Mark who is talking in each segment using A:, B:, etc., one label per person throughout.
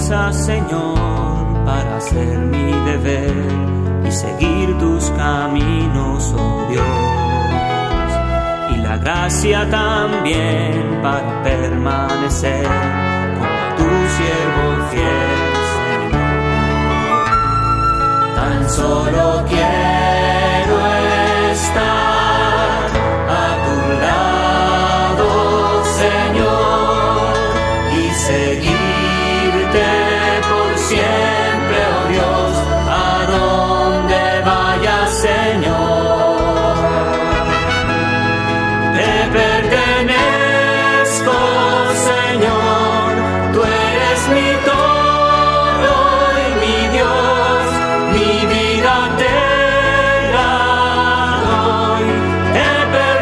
A: fuerza, Señor, para hacer mi deber y seguir tus caminos, oh Dios. Y la gracia también para permanecer como tu siervo fiel, Señor. Tan solo quiero estar a tu lado, Señor, y seguirte por siempre, oh Dios, a donde vayas, Señor. Te pertenezco, Señor, tú eres mi todo y mi Dios, mi vida te la doy. Te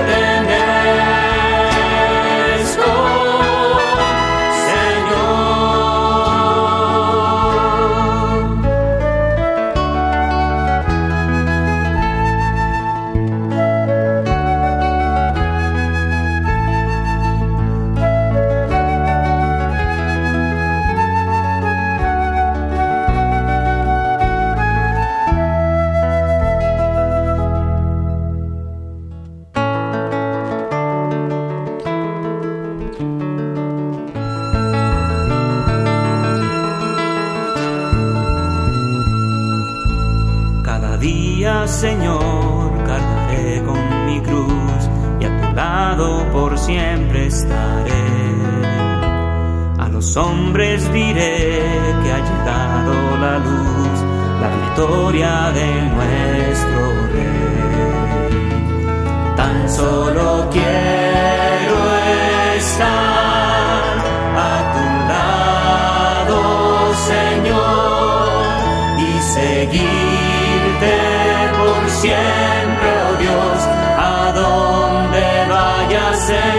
A: pertenezco, Señor, cargaré con mi cruz y a tu lado por siempre estaré. A los hombres diré que ha llegado la luz, la victoria de nuestro Rey. Tan solo quiero estar a tu lado, Señor, y seguirte por siempre, oh Dios, a donde vayas, Señor.